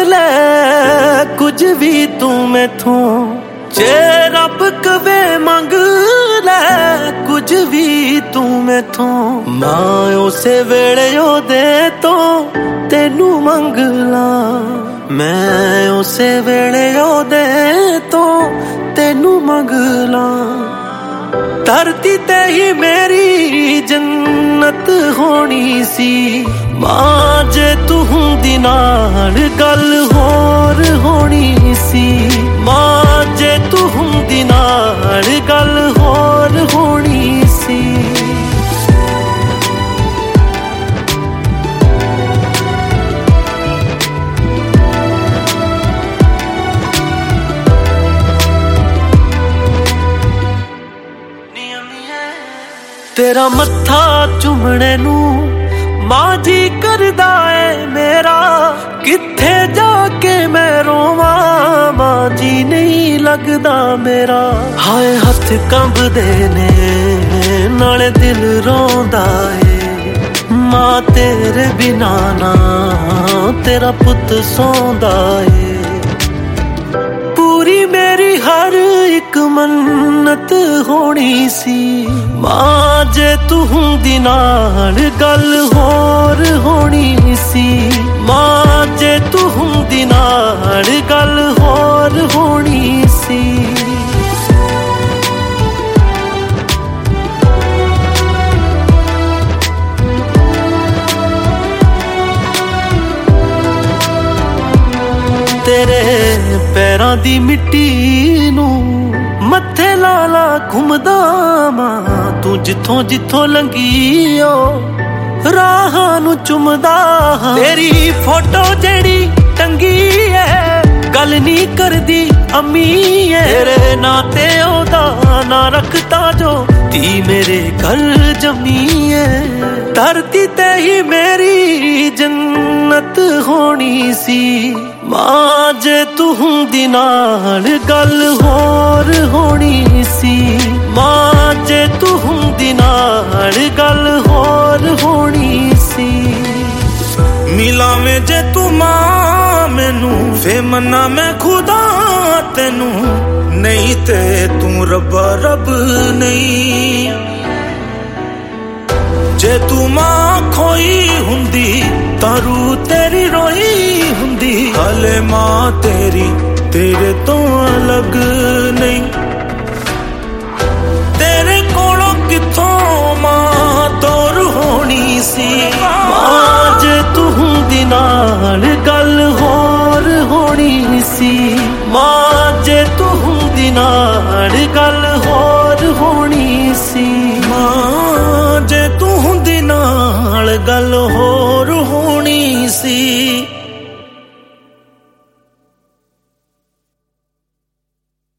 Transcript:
ले कुछ भी तू मैथों, जे रब कवे मंग ले कुछ भी तू मैथों। मां उसे वेले ओदे तो तेनू मंग ला, मैं उसे वेले ओदे तो तेनू मंग ला। धरती ते ही मेरी जन्नत होनी सी, मां जे तू हुंदी नाल गल होर होनी सी। मां जे तू हुंदी नाल गल होर होनी सी। तेरा मत्था चुमने नू मां जी करदा है मेरा, किथे जाके मैं रोवा मां जी नहीं लगदा मेरा। हाय हथ कंबदे ने नाले दिल रोंदा है, मां तेरे बिना ना तेरा पुत सौंदा है। पूरी मेरी हर एक मन्नत होनी सी, मां जे तू हुंदी नाल गल होर होनी सी। मां जे तू हुंदी नाल गल होर होनी सी। तेरे पैरां दी मिट्टी नू मत्थे लाला घुमदा मां, तू जिथों जिथों लंघी ओ राहां नू चुमदा। तेरी फोटो जेड़ी टंगी है गल नी करदी अम्मी है, तेरे ना ते ओदा ना रखता जो धी मेरे घर जमी है। धरती ते ही मेरी जन्नत होनी सी, मां जे तू हुंदी नाल गल होर होनी सी। मां जे तू हुंदी नाल गल होर होनी सी। मिलावें जे तू मां मैनू फे मन्ना मैं खुदा तेनू, नहीं ते तू रब्बा रब नहीं। जे तू मां खोई हुंदी तारू तेरी रोई हुंदी, हाले मां तेरी तेरे तो अलग नहीं। तेरे कोलों किथों मां तोर होनी सी, मां जे तू हुंदी नाल गल होर होनी सी। मां जे तू हुंदी नाल गल होर होनी सी। मां जे तू हुंदी नाल गल